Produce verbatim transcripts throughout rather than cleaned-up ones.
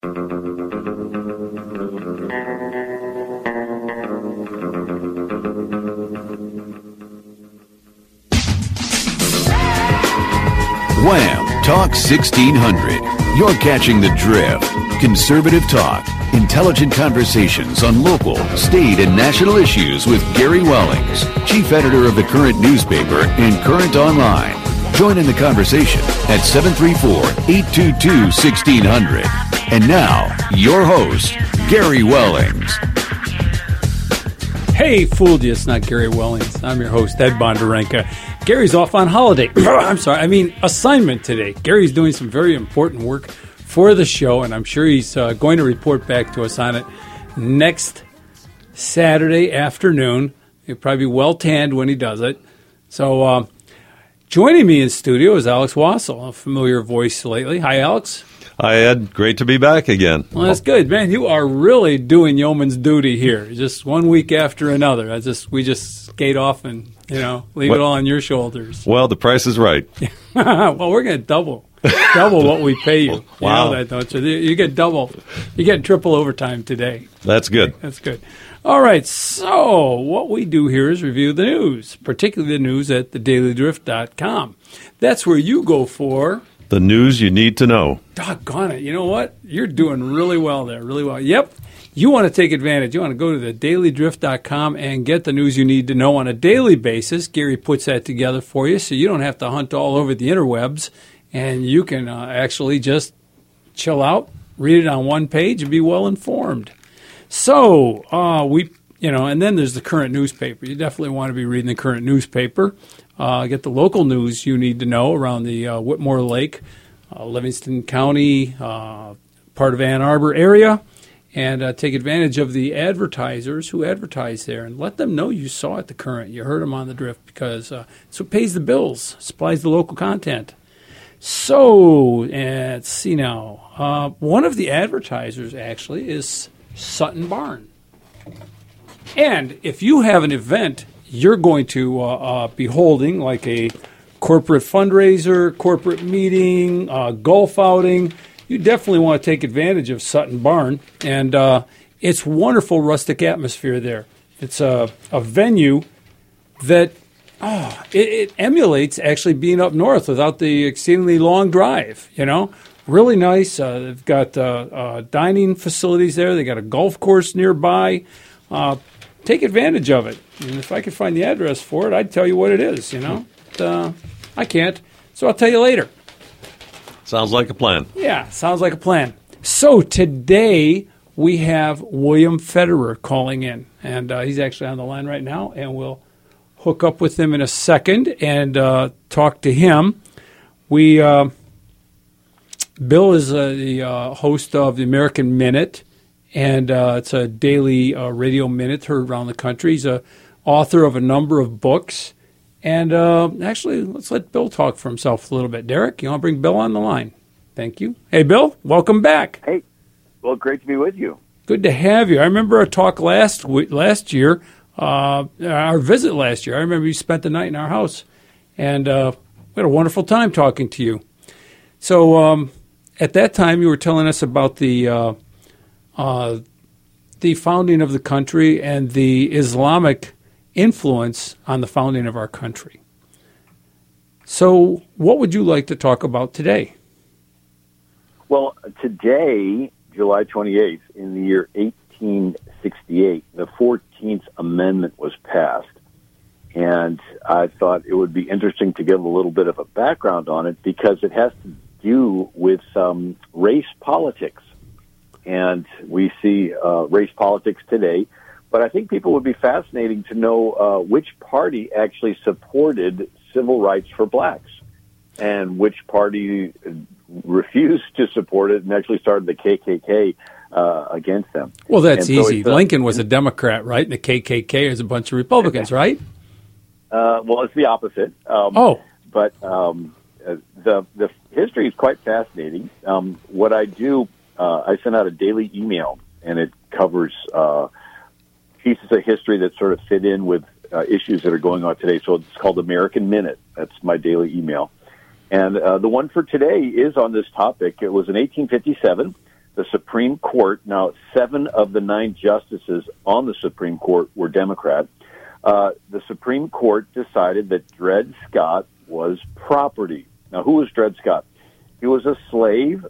Wham! Talk sixteen hundred. You're catching the drift. Conservative talk. Intelligent conversations on local, state, and national issues with Gary Wellings, chief editor of the Current newspaper and Current Online. Join in the conversation at seven three four, eight two two, one six zero zero. And now, your host, Gary Wellings. Hey, fooled you. It's not Gary Wellings. I'm your host, Ed Bondarenka. Gary's off on holiday. I'm sorry. I mean, assignment today. Gary's doing some very important work for the show, and I'm sure he's uh, going to report back to us on it next Saturday afternoon. He'll probably be well tanned when he does it. So, uh, joining me in studio is Alex Wassel, a familiar voice lately. Hi, Alex. Hi, Ed. Great to be back again. Well, that's good, man. You are really doing yeoman's duty here, just one week after another. I just we just skate off and you know leave what? it all on your shoulders. Well, the price is right. Well, we're going to double double what we pay you. Wow. You know that, don't you? You get double. You get triple overtime today. That's good. That's good. All right. So what we do here is review the news, particularly the news at the daily drift dot com. That's where you go for the news you need to know. Doggone it. You know what? You're doing really well there, really well. Yep. You want to take advantage. You want to go to the daily drift dot com and get the news you need to know on a daily basis. Gary puts that together for you so you don't have to hunt all over the interwebs, and you can uh, actually just chill out, read it on one page, and be well informed. So, uh, we, you know, and then there's the Current newspaper. You definitely want to be reading the Current newspaper. Uh, get the local news you need to know around the uh, Whitmore Lake, uh, Livingston County, uh, part of Ann Arbor area, and uh, take advantage of the advertisers who advertise there and let them know you saw it, the Current. You heard them on the drift because uh, it's what pays the bills, supplies the local content. So, uh, let's see now. Uh, one of the advertisers actually is Sutton Barn. And if you have an event you're going to uh, uh, be holding, like a corporate fundraiser, corporate meeting, uh, golf outing, you definitely want to take advantage of Sutton Barn. And uh, it's wonderful rustic atmosphere there. It's a, a venue that oh, it, it emulates actually being up north without the exceedingly long drive, you know. Really nice. Uh, they've got uh, uh, dining facilities there. They got a golf course nearby. Uh, take advantage of it. And if I could find the address for it, I'd tell you what it is, you know. But, uh, I can't, so I'll tell you later. Sounds like a plan. Yeah, sounds like a plan. So today we have William Federer calling in, and uh, he's actually on the line right now, and we'll hook up with him in a second and uh, talk to him. We uh, Bill is uh, the uh, host of the American Minute, and uh, it's a daily uh, radio minute heard around the country. He's a author of a number of books. And uh, actually, let's let Bill talk for himself a little bit. Derek, you want to bring Bill on the line? Thank you. Hey, Bill, welcome back. Hey, well, great to be with you. Good to have you. I remember our talk last last year, uh, our visit last year. I remember you spent the night in our house, and uh, we had a wonderful time talking to you. So um, at that time, you were telling us about the uh, uh, the founding of the country and the Islamic influence on the founding of our country. So what would you like to talk about today? Well, today, July twenty-eighth, in the year eighteen sixty-eight, the fourteenth Amendment was passed. And I thought it would be interesting to give a little bit of a background on it because it has to do with um, race politics. And we see uh, race politics today. But I think people would be fascinating to know uh, which party actually supported civil rights for blacks and which party refused to support it and actually started the K K K uh, against them. Well, that's and so easy. uh, Lincoln was a Democrat, right? And the K K K is a bunch of Republicans, right? Uh, well, it's the opposite. Um, oh. But um, uh, the, the history is quite fascinating. Um, what I do, uh, I send out a daily email, and it covers uh, pieces of history that sort of fit in with uh, issues that are going on today. So it's called American Minute. That's my daily email. And uh, the one for today is on this topic. It was in eighteen fifty-seven. The the Supreme Court, now seven of the nine justices on the Supreme Court were Democrat, uh, the Supreme Court decided that Dred Scott was property. Now, who was Dred Scott? He was a slave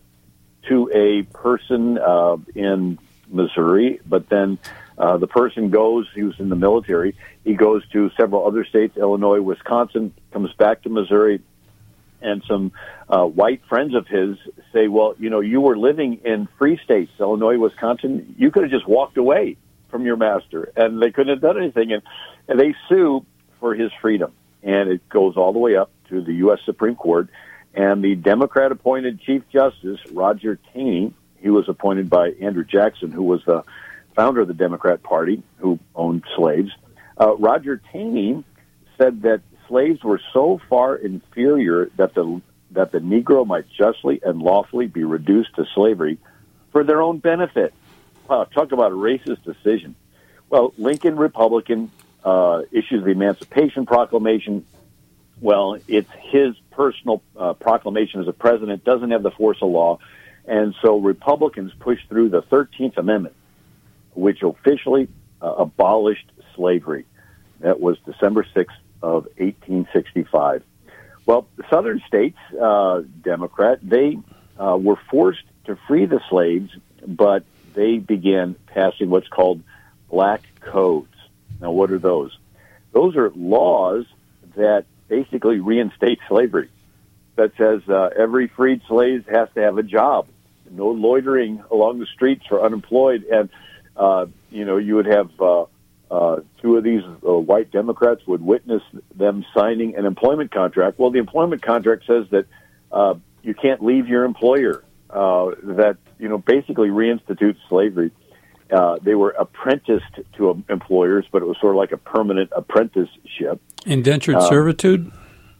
to a person uh, in Missouri, but then uh, the person goes, he was in the military, he goes to several other states, Illinois, Wisconsin, comes back to Missouri, and some uh, white friends of his say, well, you know, you were living in free states, Illinois, Wisconsin, you could have just walked away from your master, and they couldn't have done anything, and, and they sue for his freedom, and it goes all the way up to the U S Supreme Court, and the Democrat-appointed Chief Justice, Roger Taney, he was appointed by Andrew Jackson, who was the founder of the Democrat Party, who owned slaves. Uh, Roger Taney said that slaves were so far inferior that the that the Negro might justly and lawfully be reduced to slavery for their own benefit. Wow, talk about a racist decision. Well, Lincoln, Republican, uh, issues the Emancipation Proclamation. Well, it's his personal uh, proclamation as a president, doesn't have the force of law, and so Republicans pushed through the thirteenth Amendment, which officially uh, abolished slavery. That was December sixth of eighteen sixty-five. Well, the southern states, uh, Democrat, they uh, were forced to free the slaves, but they began passing what's called black codes. Now, what are those? Those are laws that basically reinstate slavery. That says uh, every freed slave has to have a job. No loitering along the streets for unemployed. And, uh, you know, you would have uh, uh, two of these uh, white Democrats would witness them signing an employment contract. Well, the employment contract says that uh, you can't leave your employer. Uh, that, you know, basically reinstitutes slavery. Uh, they were apprenticed to um, employers, but it was sort of like a permanent apprenticeship. Indentured um, servitude?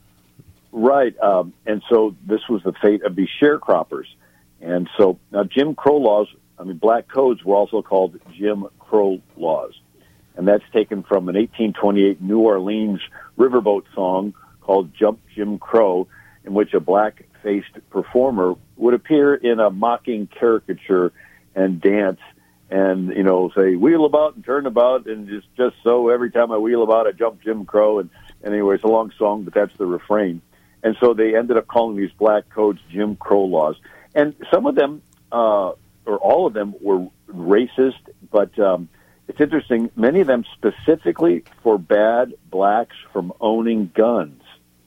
Right. Um, and so this was the fate of these sharecroppers. And so now Jim Crow laws, I mean, black codes were also called Jim Crow laws. And that's taken from an eighteen twenty-eight New Orleans riverboat song called Jump Jim Crow, in which a black-faced performer would appear in a mocking caricature and dance and, you know, say, wheel about and turn about, and just, just so every time I wheel about, I jump Jim Crow. And, and anyway, it's a long song, but that's the refrain. And so they ended up calling these black codes Jim Crow laws. And some of them, uh, or all of them, were racist, but um, it's interesting, many of them specifically forbade blacks from owning guns.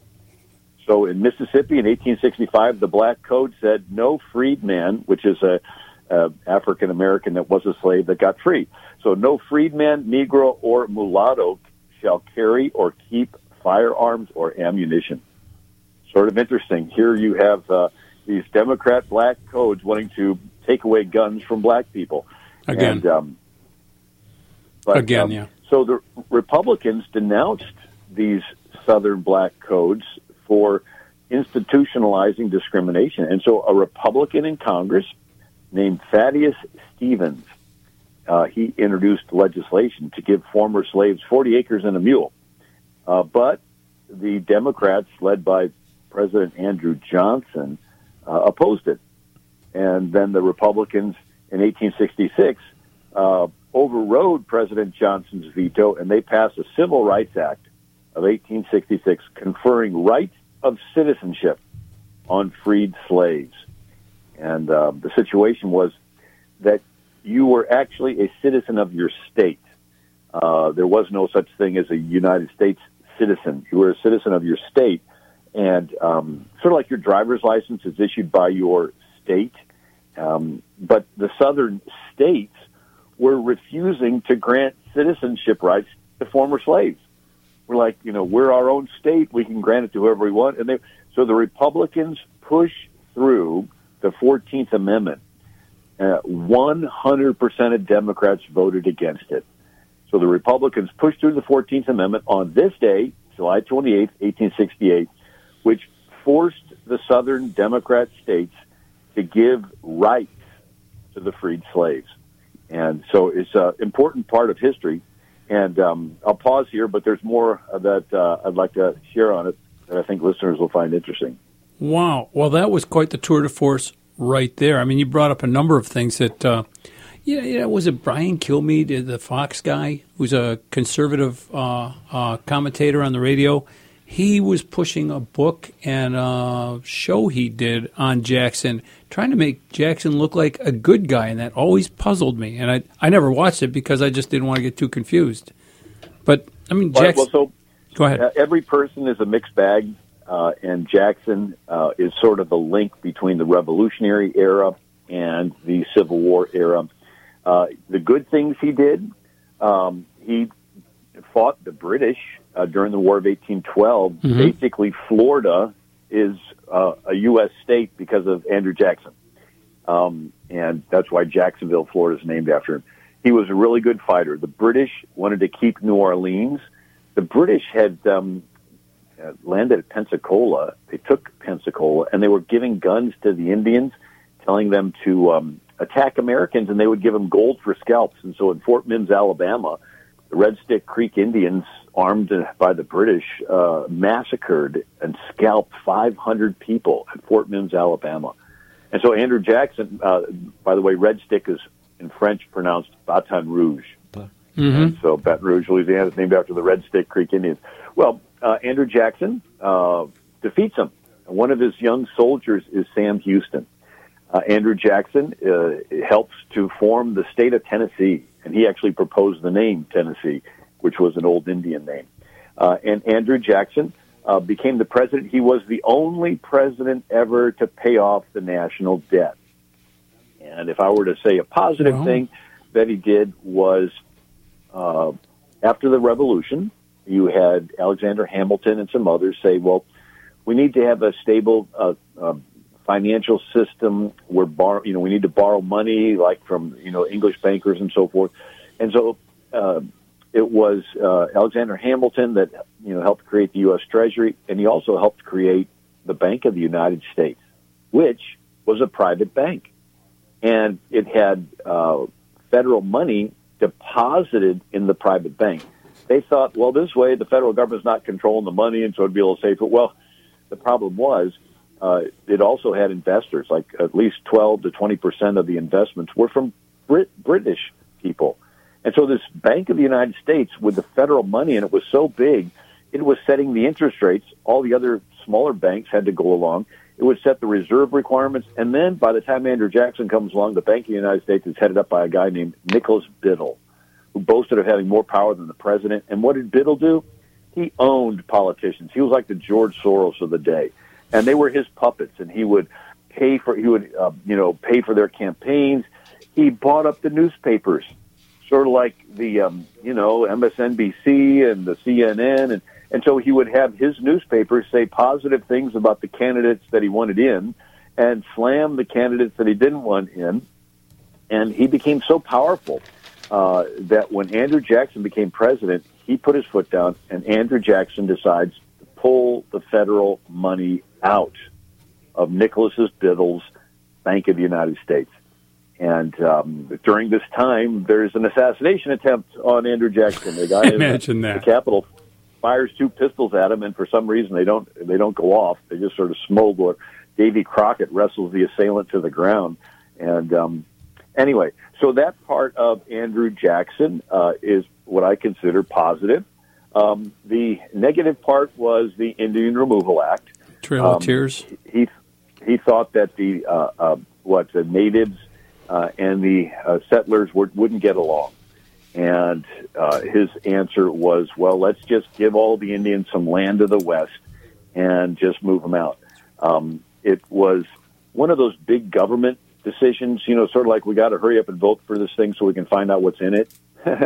So in Mississippi in eighteen sixty-five, the black code said no freedman, which is a Uh, African American that was a slave that got free. So no freedman, Negro, or mulatto shall carry or keep firearms or ammunition. Sort of interesting. Here you have uh, these Democrat black codes wanting to take away guns from black people. Again. And, um, but, Again, um, yeah. So the Republicans denounced these Southern black codes for institutionalizing discrimination. And so a Republican in Congress named Thaddeus Stevens, uh, he introduced legislation to give former slaves forty acres and a mule. Uh, but the Democrats, led by President Andrew Johnson, uh, opposed it. And then the Republicans in eighteen sixty-six uh, overrode President Johnson's veto, and they passed a Civil Rights Act of eighteen sixty-six conferring right of citizenship on freed slaves. And uh, the situation was that you were actually a citizen of your state. Uh, there was no such thing as a United States citizen. You were a citizen of your state. And um, sort of like your driver's license is issued by your state. Um, but the southern states were refusing to grant citizenship rights to former slaves. We're like, you know, we're our own state. We can grant it to whoever we want. And they, so the Republicans push through the fourteenth Amendment. Uh, one hundred percent of Democrats voted against it. So the Republicans pushed through the fourteenth Amendment on this day, July twenty-eighth, eighteen sixty-eight, which forced the Southern Democrat states to give rights to the freed slaves. And so it's an important part of history. And um, I'll pause here, but there's more that uh, I'd like to share on it that I think listeners will find interesting. Wow. Well, that was quite the tour de force. right there. I mean, you brought up a number of things that, uh, yeah, yeah, was it Brian Kilmeade, the Fox guy, who's a conservative uh, uh, commentator on the radio? He was pushing a book and a show he did on Jackson, trying to make Jackson look like a good guy, and that always puzzled me. And I, I never watched it because I just didn't want to get too confused. But, I mean, Jackson... Well, so go ahead. Uh, every person is a mixed bag, uh, and Jackson uh, is sort of the link between the Revolutionary era and the Civil War era. Uh, the good things he did, um, he fought the British uh, during the War of eighteen twelve. Mm-hmm. Basically, Florida is uh, a U S state because of Andrew Jackson. Um, and that's why Jacksonville, Florida is named after him. He was a really good fighter. The British wanted to keep New Orleans. The British had um, landed at Pensacola. They took Pensacola, and they were giving guns to the Indians, telling them to um, attack Americans, and they would give them gold for scalps. And so in Fort Mims, Alabama, the Red Stick Creek Indians, armed by the British, uh, massacred and scalped five hundred people at Fort Mims, Alabama. And so Andrew Jackson, uh, by the way, Red Stick is in French pronounced Baton Rouge. Mm-hmm. And so Baton Rouge, Louisiana is named after the Red Stick Creek Indians. Well, uh, Andrew Jackson uh, defeats him. One of his young soldiers is Sam Houston. Uh, Andrew Jackson uh, helps to form the state of Tennessee, and he actually proposed the name Tennessee, which was an old Indian name. Uh, and Andrew Jackson uh, became the president. He was the only president ever to pay off the national debt. And if I were to say a positive wow. thing that he did was uh, after the Revolution, you had Alexander Hamilton and some others say, well, we need to have a stable uh, uh, financial system where bar, you know, we need to borrow money like from, you know, English bankers and so forth. And so uh, it was uh, Alexander Hamilton that, you know, helped create the U S Treasury, and he also helped create the Bank of the United States, which was a private bank. And it had uh, federal money deposited in the private bank. They thought, well, this way the federal government's not controlling the money, and so it'd be a little safer. Well, the problem was uh, it also had investors, like at least twelve to twenty percent of the investments were from Brit- British people. And so this Bank of the United States, with the federal money, and it was so big, it was setting the interest rates. All the other smaller banks had to go along. It would set the reserve requirements, and then by the time Andrew Jackson comes along, the Bank of the United States is headed up by a guy named Nicholas Biddle, who boasted of having more power than the president. And what did Biddle do? He owned politicians. He was like the George Soros of the day, and they were his puppets. And he would pay for he would uh, you know pay for their campaigns. He bought up the newspapers, sort of like the um, you know M S N B C and the C N N, and and so he would have his newspapers say positive things about the candidates that he wanted in, and slam the candidates that he didn't want in. And he became so powerful uh, that when Andrew Jackson became president, he put his foot down, and Andrew Jackson decides to pull the federal money out of Nicholas Biddle's Bank of the United States. And um, during this time, there's an assassination attempt on Andrew Jackson. The guy Imagine in the, that. the Capitol fires two pistols at him, and for some reason they don't they don't go off. They just sort of smolder. Davy Crockett wrestles the assailant to the ground. And um, anyway, so that part of Andrew Jackson uh, is what I consider positive. Um, the negative part was the Indian Removal Act. Trail um, of Tears. He he thought that the uh, uh, what the natives uh, and the uh, settlers were, wouldn't get along. And uh, his answer was, well, let's just give all the Indians some land to the west and just move them out. Um, it was one of those big government decisions, you know, sort of like we got to hurry up and vote for this thing so we can find out what's in it,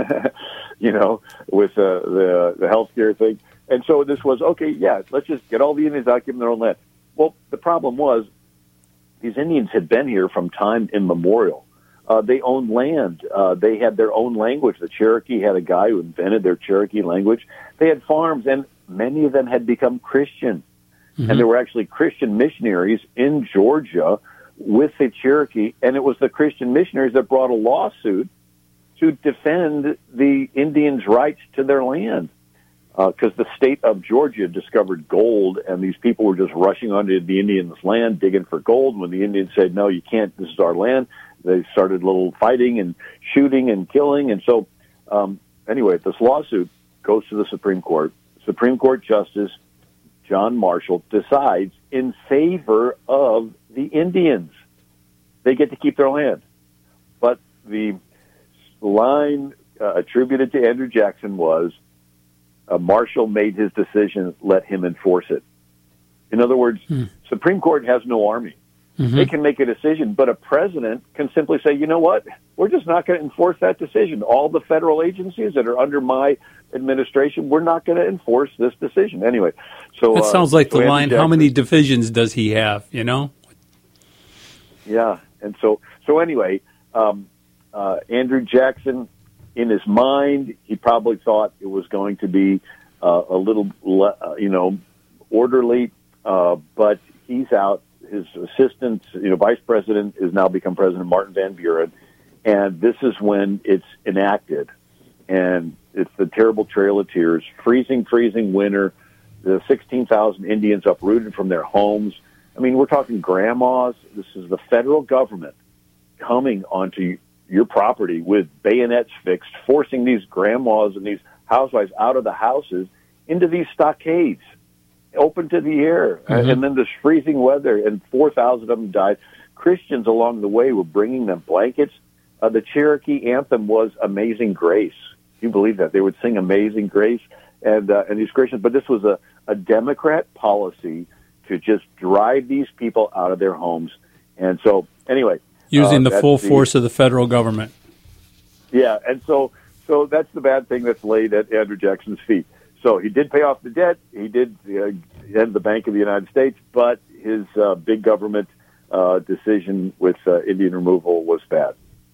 you know, with uh, the the healthcare thing. And so this was, okay, yeah, let's just get all the Indians out, give them their own land. Well, the problem was these Indians had been here from time immemorial. Uh, they owned land. Uh, they had their own language. The Cherokee had a guy who invented their Cherokee language. They had farms, and many of them had become Christian. Mm-hmm. And there were actually Christian missionaries in Georgia with the Cherokee, and it was the Christian missionaries that brought a lawsuit to defend the Indians' rights to their land. because uh, the state of Georgia discovered gold, and these people were just rushing onto the Indians' land, digging for gold. When the Indians said, no, you can't, this is our land, they started a little fighting and shooting and killing. And so, um, anyway, this lawsuit goes to the Supreme Court. Supreme Court Justice John Marshall decides in favor of the Indians. They get to keep their land. But the line uh, attributed to Andrew Jackson was, Uh, Marshall made his decision, let him enforce it. In other words, hmm. Supreme Court has no army. Mm-hmm. They can make a decision, but a president can simply say, you know what, we're just not going to enforce that decision. All the federal agencies that are under my administration, we're not going to enforce this decision. Anyway, so... That sounds like uh, so the Andrew line, Jackson, how many divisions does he have, you know? Yeah, and so, so anyway, um, uh, Andrew Jackson... in his mind, he probably thought it was going to be uh, a little, uh, you know, orderly, uh, but he's out. His assistant, you know, vice president has now become President Martin Van Buren, and this is when it's enacted. And it's the terrible Trail of Tears, freezing, freezing winter, the sixteen thousand Indians uprooted from their homes. I mean, we're talking grandmas. This is the federal government coming onto your property with bayonets fixed, forcing these grandmas and these housewives out of the houses into these stockades, open to the air. Mm-hmm. And then this freezing weather, and four thousand of them died. Christians along the way were bringing them blankets. Uh, the Cherokee anthem was Amazing Grace. You believe that? They would sing Amazing Grace, and uh, and these Christians, but this was a, a Democrat policy to just drive these people out of their homes. And so, anyway, Using uh, the full the, force of the federal government. Yeah, and so so that's the bad thing that's laid at Andrew Jackson's feet. So he did pay off the debt. He did uh, end the Bank of the United States, but his uh, big government uh, decision with uh, Indian removal was bad.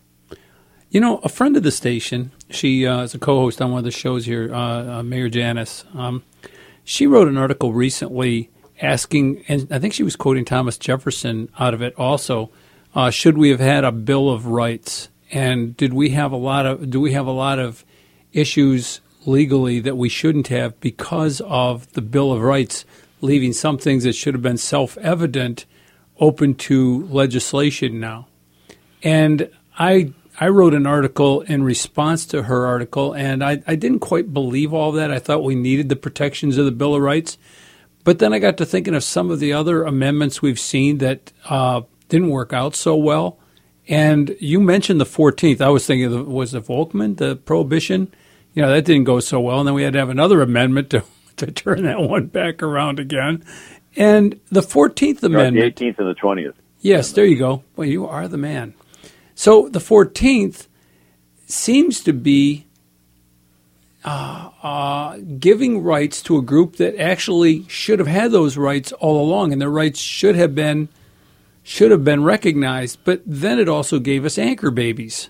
You know, a friend of the station, she uh, is a co-host on one of the shows here, uh, uh, Mayor Janice. Um, she wrote an article recently asking, and I think she was quoting Thomas Jefferson out of it also, Uh, should we have had a Bill of Rights, and did we have a lot of do we have a lot of issues legally that we shouldn't have because of the Bill of Rights, leaving some things that should have been self-evident open to legislation now? And I I wrote an article in response to her article, and I, I didn't quite believe all that. I thought we needed the protections of the Bill of Rights, but then I got to thinking of some of the other amendments we've seen that uh, didn't work out so well. And you mentioned the fourteenth. I was thinking, of the, was it Volkman, the prohibition? You know, that didn't go so well. And then we had to have another amendment to, to turn that one back around again. And the fourteenth Amendment. The eighteenth and the twentieth. Yes, there you go. Well, you are the man. So the fourteenth seems to be uh, uh, giving rights to a group that actually should have had those rights all along, and their rights should have been should have been recognized, but then it also gave us anchor babies.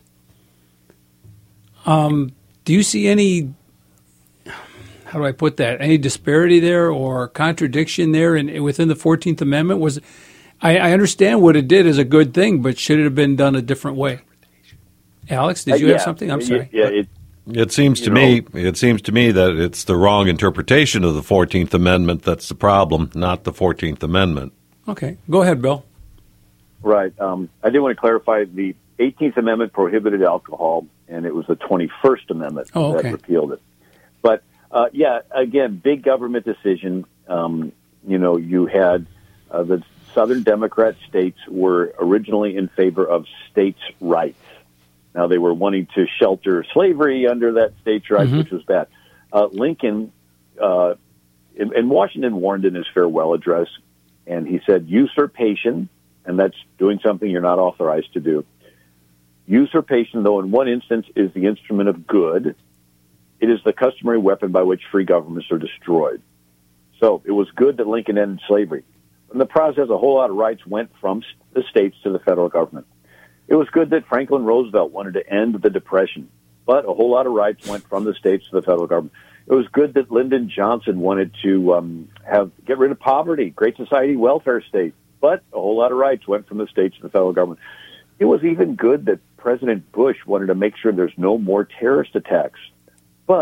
Um, do you see any, how do I put that, any disparity there or contradiction there in, within the fourteenth Amendment? Was I, I understand what it did is a good thing, but should it have been done a different way? Alex, did you uh, yeah. have something? I'm sorry. Yeah, it, it seems to know, me it seems to me that it's the wrong interpretation of the fourteenth Amendment that's the problem, not the fourteenth Amendment. Okay. Go ahead, Bill. Right. Um, I did want to clarify the eighteenth Amendment prohibited alcohol, and it was the twenty-first Amendment oh, okay. that repealed it. But, uh, yeah, again, big government decision. Um, you know, you had uh, the Southern Democrat states were originally in favor of states' rights. Now, they were wanting to shelter slavery under that states' rights, mm-hmm. which was bad. Uh, Lincoln uh, and, and Washington warned in his farewell address, and he said, usurpation, and that's doing something you're not authorized to do. Usurpation, though, in one instance, is the instrument of good. It is the customary weapon by which free governments are destroyed. So it was good that Lincoln ended slavery. In the process, a whole lot of rights went from the states to the federal government. It was good that Franklin Roosevelt wanted to end the Depression, but a whole lot of rights went from the states to the federal government. It was good that Lyndon Johnson wanted to um, have get rid of poverty, Great Society welfare state, but a whole lot of rights went from the states to the federal government. It was even good that President Bush wanted to make sure there's no more terrorist attacks, but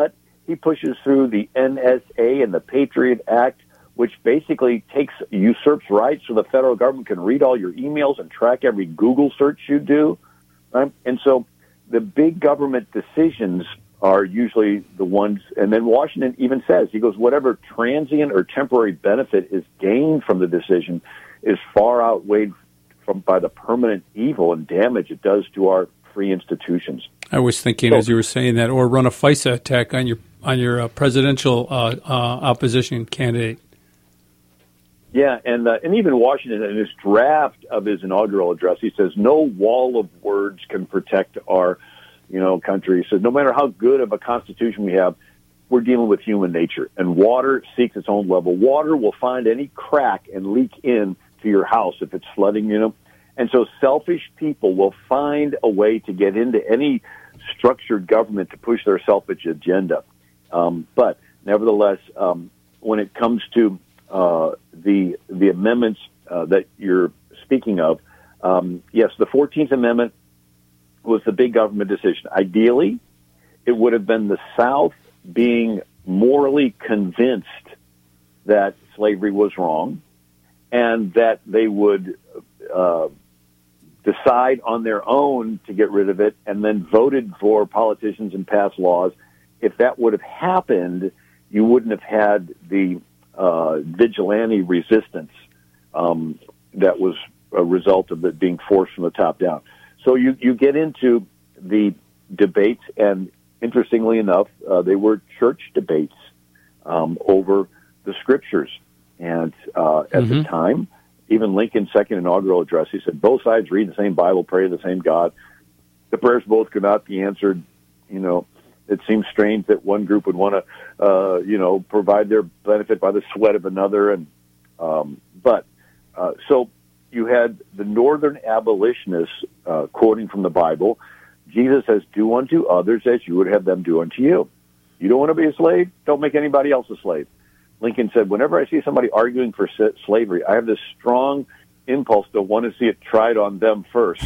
he pushes through the N S A and the Patriot Act, which basically takes usurps rights so the federal government can read all your emails and track every Google search you do. Right? And so the big government decisions are usually the ones, and then Washington even says, he goes, whatever transient or temporary benefit is gained from the decision is far outweighed from by the permanent evil and damage it does to our free institutions. I was thinking, so, as you were saying that, or run a FISA attack on your on your uh, presidential uh, uh, opposition candidate. Yeah, and uh, and even Washington, in his draft of his inaugural address, he says, no wall of words can protect our, you know, country. He says, no matter how good of a constitution we have, we're dealing with human nature, and water seeks its own level. Water will find any crack and leak in to your house if it's flooding, you know. And so selfish people will find a way to get into any structured government to push their selfish agenda. Um, but nevertheless, um, when it comes to uh, the the amendments uh, that you're speaking of, um, yes, the fourteenth Amendment was the big government decision. Ideally, it would have been the South being morally convinced that slavery was wrong and that they would uh, decide on their own to get rid of it and then voted for politicians and passed laws. If that would have happened, you wouldn't have had the uh, vigilante resistance um, that was a result of it being forced from the top down. So you, you get into the debates, and interestingly enough, uh, they were church debates um, over the scriptures. And uh, at mm-hmm. the time, even Lincoln's second inaugural address, he said, both sides read the same Bible, pray to the same God. The prayers both could not be answered. You know, it seems strange that one group would want to, uh, you know, provide their benefit by the sweat of another. And um, But, uh, so you had the northern abolitionists uh, quoting from the Bible. Jesus says, do unto others as you would have them do unto you. You don't want to be a slave? Don't make anybody else a slave. Lincoln said, whenever I see somebody arguing for slavery, I have this strong impulse to want to see it tried on them first.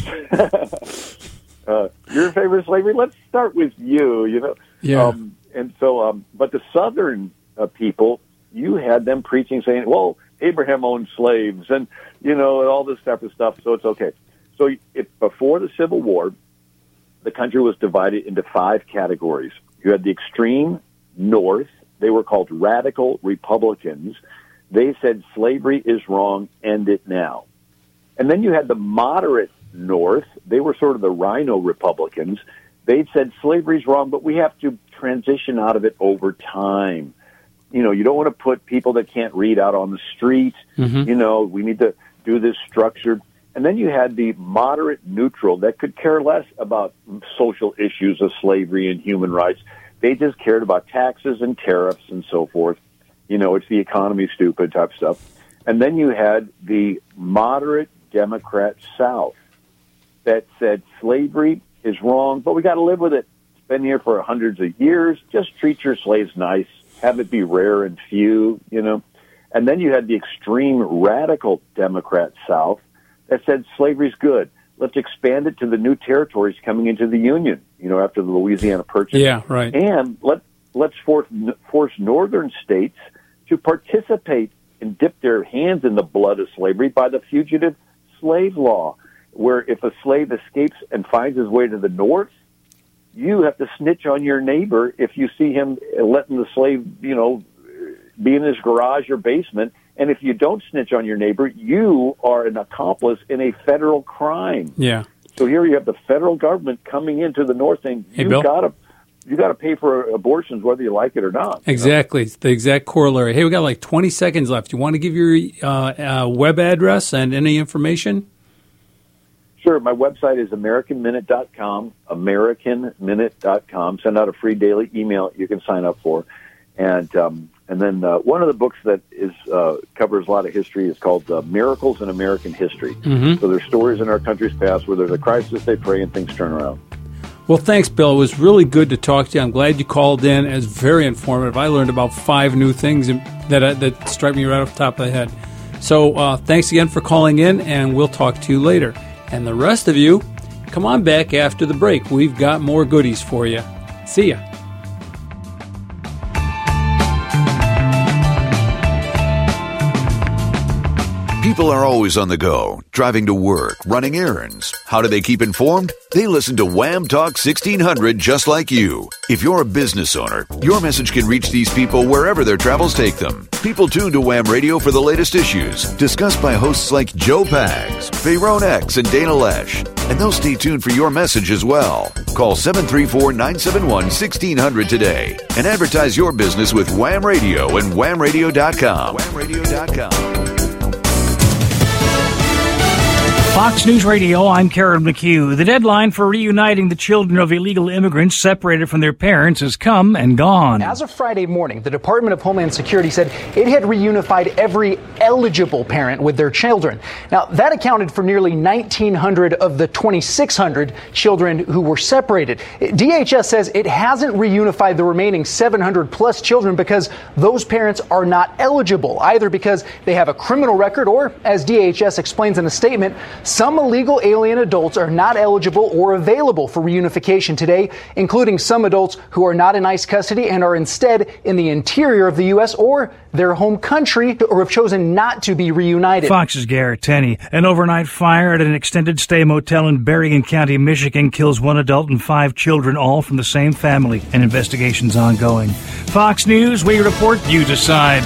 uh, you're in favor of slavery? Let's start with you, you know. Yeah. Um, and so, um, but the Southern uh, people, you had them preaching, saying, well, Abraham owned slaves and, you know, and all this type of stuff, so it's okay. So if, before the Civil War, the country was divided into five categories. You had the extreme North. They were called radical Republicans. They said slavery is wrong, end it now. And then you had the moderate North. They were sort of the Rhino Republicans. They said slavery's wrong, but we have to transition out of it over time. You know, you don't want to put people that can't read out on the street. Mm-hmm. You know, we need to do this structured. And then you had the moderate neutral that could care less about social issues of slavery and human rights. They just cared about taxes and tariffs and so forth. You know, it's the economy stupid type stuff. And then you had the moderate Democrat South that said slavery is wrong, but we got to live with it. It's been here for hundreds of years. Just treat your slaves nice. Have it be rare and few, you know. And then you had the extreme radical Democrat South that said slavery's good. Let's expand it to the new territories coming into the Union, you know, after the Louisiana Purchase. Yeah, right. And let, let's force, force northern states to participate and dip their hands in the blood of slavery by the fugitive slave law, where if a slave escapes and finds his way to the north, you have to snitch on your neighbor if you see him letting the slave, you know, be in his garage or basement. And if you don't snitch on your neighbor, you are an accomplice in a federal crime. Yeah. So here you have the federal government coming into the north saying, hey, you got to you got to pay for abortions whether you like it or not. Exactly. It's the exact corollary. Hey, we got like twenty seconds left. You want to give your uh, uh, web address and any information? Sure. My website is American Minute dot com, American Minute dot com. Send out a free daily email you can sign up for. And um, and then uh, one of the books that is uh, covers a lot of history is called uh, Miracles in American History. Mm-hmm. So there's stories in our country's past where there's a crisis, they pray, and things turn around. Well, thanks, Bill. It was really good to talk to you. I'm glad you called in. It was very informative. I learned about five new things that uh, that strike me right off the top of the head. So uh, thanks again for calling in, and we'll talk to you later. And the rest of you, come on back after the break. We've got more goodies for you. See ya. People are always on the go, driving to work, running errands. How do they keep informed? They listen to Wham Talk sixteen hundred just like you. If you're a business owner, your message can reach these people wherever their travels take them. People tune to Wham Radio for the latest issues, discussed by hosts like Joe Pags, Fayron X, and Dana Lesh. And they'll stay tuned for your message as well. Call seven three four, nine seven one, one six zero zero today and advertise your business with Wham Radio and wham radio dot com. wham radio dot com. Fox News Radio, I'm Karen McHugh. The deadline for reuniting the children of illegal immigrants separated from their parents has come and gone. As of Friday morning, the Department of Homeland Security said it had reunified every eligible parent with their children. Now, that accounted for nearly nineteen hundred of the twenty-six hundred children who were separated. D H S says it hasn't reunified the remaining seven hundred plus children because those parents are not eligible, either because they have a criminal record or, as D H S explains in a statement, some illegal alien adults are not eligible or available for reunification today, including some adults who are not in ICE custody and are instead in the interior of the U S or their home country or have chosen not to be reunited. Fox's Garrett Tenney. An overnight fire at an extended stay motel in Berrien County, Michigan kills one adult and five children, all from the same family. An investigation's ongoing. Fox News, we report, you decide.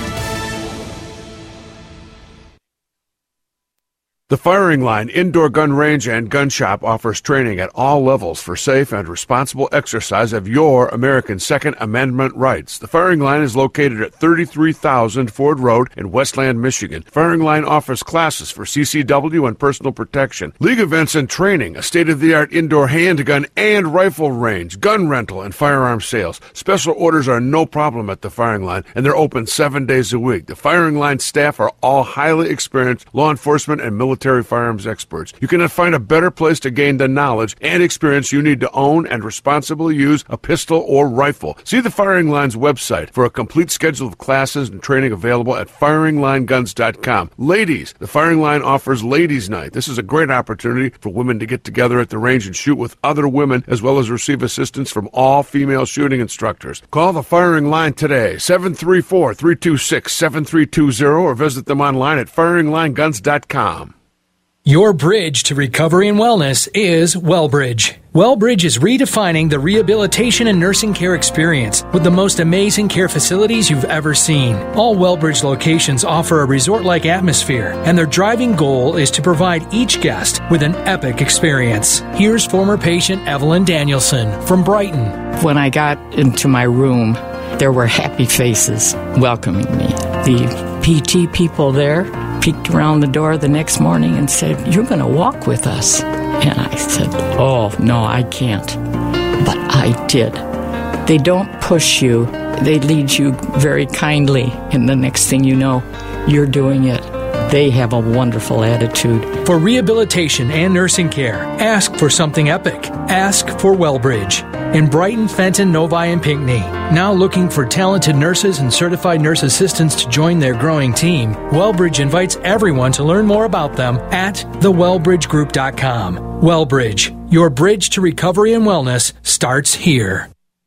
The Firing Line Indoor Gun Range and Gun Shop offers training at all levels for safe and responsible exercise of your American Second Amendment rights. The Firing Line is located at thirty-three thousand Ford Road in Westland, Michigan. Firing Line offers classes for C C W and personal protection, league events and training, a state-of-the-art indoor handgun and rifle range, gun rental, and firearm sales. Special orders are no problem at the Firing Line, and they're open seven days a week. The Firing Line staff are all highly experienced law enforcement and military firearms experts. You cannot find a better place to gain the knowledge and experience you need to own and responsibly use a pistol or rifle. See the Firing Line's website for a complete schedule of classes and training available at firing line guns dot com. Ladies, the Firing Line offers Ladies' Night. This is a great opportunity for women to get together at the range and shoot with other women, as well as receive assistance from all female shooting instructors. Call the Firing Line today, seven three four, three two six, seven three two zero, or visit them online at firing line guns dot com. Your bridge to recovery and wellness is WellBridge. WellBridge is redefining the rehabilitation and nursing care experience with the most amazing care facilities you've ever seen. All WellBridge locations offer a resort-like atmosphere, and their driving goal is to provide each guest with an epic experience. Here's former patient Evelyn Danielson from Brighton. When I got into my room, there were happy faces welcoming me. The P T people there peeked around the door the next morning and said, "You're going to walk with us." And I said, "Oh, no, I can't." But I did. They don't push you. They lead you very kindly. And the next thing you know, you're doing it. They have a wonderful attitude. For rehabilitation and nursing care, ask for something epic. Ask for WellBridge. In Brighton, Fenton, Novi, and Pinckney. Now looking for talented nurses and certified nurse assistants to join their growing team, WellBridge invites everyone to learn more about them at the well bridge group dot com. WellBridge, your bridge to recovery and wellness starts here.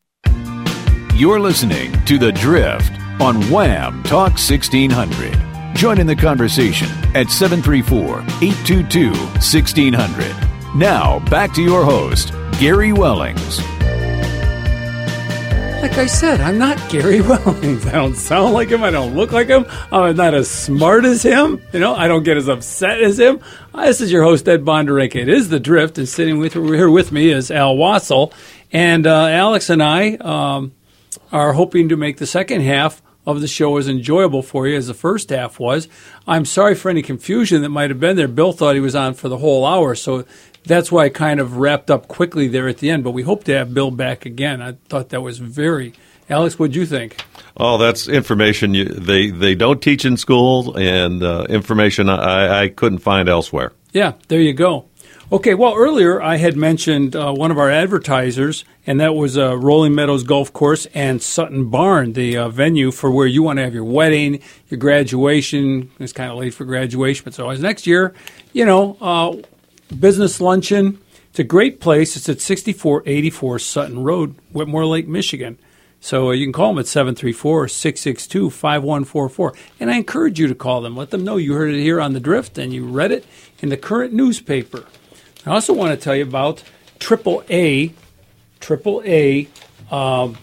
You're listening to The Drift on Wham Talk sixteen hundred. Join in the conversation at seven three four, eight two two, one six zero zero. Now, back to your host, Gary Wellings. Like I said, I'm not Gary Wellings. I don't sound like him. I don't look like him. I'm not as smart as him. You know, I don't get as upset as him. This is your host, Ed Bondarenka. It is The Drift, and sitting with here with me is Al Wassel. And uh, Alex and I um, are hoping to make the second half of the show as enjoyable for you as the first half was. I'm sorry for any confusion that might have been there. Bill thought he was on for the whole hour, so that's why I kind of wrapped up quickly there at the end. But we hope to have Bill back again. I thought that was very... Alex, what'd you think? Oh, that's information you, they, they don't teach in school, and uh, information I, I couldn't find elsewhere. Yeah, there you go. Okay, well, earlier I had mentioned uh, one of our advertisers, and that was uh, Rolling Meadows Golf Course and Sutton Barn, the uh, venue for where you want to have your wedding, your graduation. It's kind of late for graduation, but it's always next year. You know, uh, business luncheon. It's a great place. It's at sixty-four eighty-four Sutton Road, Whitmore Lake, Michigan. So uh, you can call them at seven three four, six six two, five one four four. And I encourage you to call them. Let them know you heard it here on The Drift and you read it in the current newspaper. I also want to tell you about triple A, triple A, um,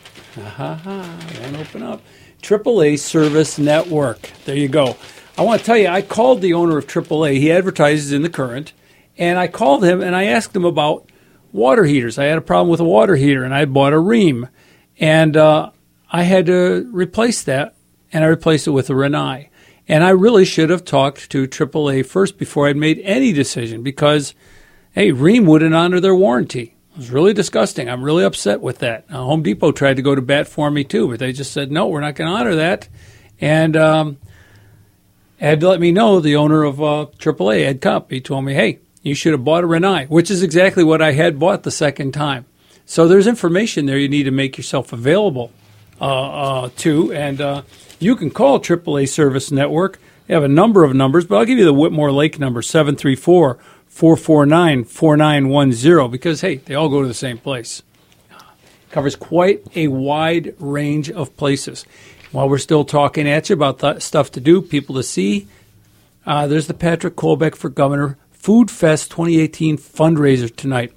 ha ha, won't open up, triple A Service Network. There you go. I want to tell you, I called the owner of triple A. He advertises in the Current. And I called him and I asked him about water heaters. I had a problem with a water heater and I bought a Rheem. And uh, I had to replace that, and I replaced it with a Rinnai. And I really should have talked to triple A first before I'd made any decision because, hey, Rheem wouldn't honor their warranty. It was really disgusting. I'm really upset with that. Uh, Home Depot tried to go to bat for me too, but they just said, no, we're not going to honor that. And um, had to let me know, the owner of uh, triple A, Ed Cup, he told me, hey, you should have bought a Rinnai, which is exactly what I had bought the second time. So there's information there you need to make yourself available uh, uh, to, and uh, you can call triple A Service Network. They have a number of numbers, but I'll give you the Whitmore Lake number, seven three four, four four nine, four nine one zero, because, hey, they all go to the same place. Covers quite a wide range of places. While we're still talking at you about th- stuff to do, people to see, uh, there's the Patrick Kolbeck for Governor Food Fest twenty eighteen fundraiser tonight.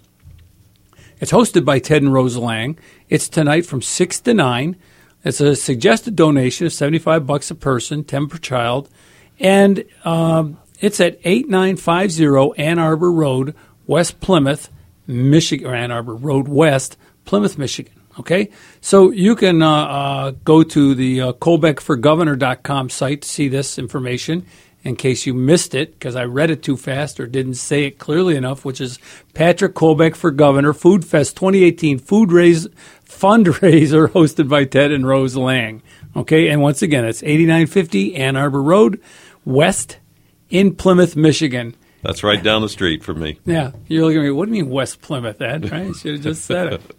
It's hosted by Ted and Rose Lang. It's tonight from six to nine. It's a suggested donation of seventy-five bucks a person, ten per child. And um, it's at eighty-nine fifty Ann Arbor Road, West Plymouth, Michigan, or Ann Arbor Road West, Plymouth, Michigan. Okay? So you can uh, uh, go to the uh, Kolbeck for Governor dot com site to see this information, in case you missed it, because I read it too fast or didn't say it clearly enough, which is Patrick Kolbeck for Governor, Food Fest twenty eighteen food raise, fundraiser hosted by Ted and Rose Lang. Okay, and once again, it's eighty-nine fifty Ann Arbor Road, West in Plymouth, Michigan. That's right down the street from me. Yeah, you're looking at me, what do you mean West Plymouth, Ed? Right? You should have just said it.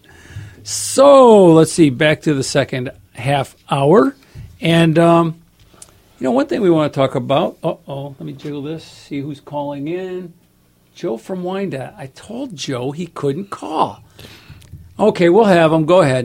So, let's see, back to the second half hour. And, um, you know, one thing we want to talk about, uh-oh, let me jiggle this, see who's calling in. Joe from Wyandotte. I told Joe he couldn't call. Okay, we'll have him. Go ahead.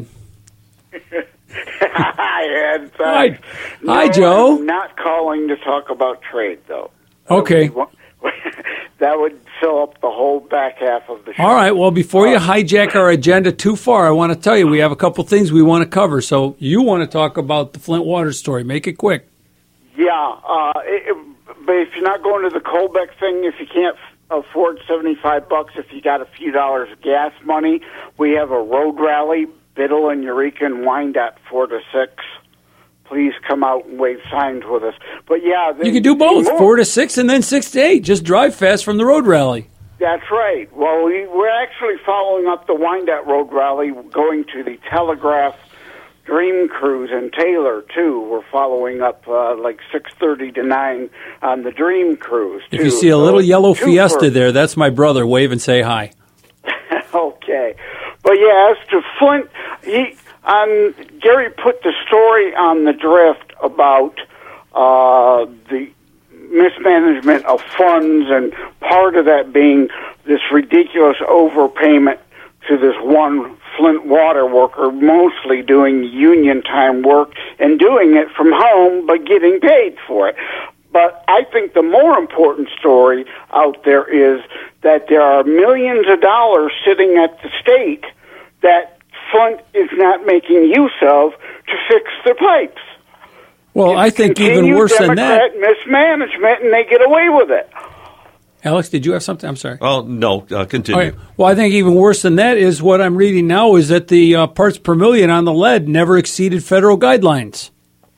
Hi, Ed. Hi, no, Hi Joe. I'm not calling to talk about trade, though. Okay. That would fill up the whole back half of the show. All right. Well, before you hijack our agenda too far, I want to tell you we have a couple things we want to cover. So you want to talk about the Flint water story. Make it quick. Yeah. Uh, it, but if you're not going to the Kolbeck thing, if you can't afford seventy-five bucks, if you got a few dollars of gas money, we have a road rally, Biddle and Eureka and Wyandotte, four to six. Please come out and wave signs with us. But yeah, you can do both, four to six and then six to eight. Just drive fast from the road rally. That's right. Well, we, we're actually following up the Wyandotte Road Rally, going to the Telegraph Dream Cruise in Taylor, too. We're following up uh, like six thirty to nine on the Dream Cruise, too. If you see a little so yellow Fiesta for... there, that's my brother. Wave and say hi. Okay. But yeah, as to Flint, he... Um, Gary put the story on the Drift about uh, the mismanagement of funds, and part of that being this ridiculous overpayment to this one Flint water worker, mostly doing union time work and doing it from home, but getting paid for it. But I think the more important story out there is that there are millions of dollars sitting at the state that Flint is not making use of to fix their pipes. Well, it's I think even worse Democrat than that, mismanagement, and they get away with it. Alex, did you have something? I'm sorry. Oh, no, uh, continue. Okay. Well, I think even worse than that is what I'm reading now is that the uh, parts per million on the lead never exceeded federal guidelines.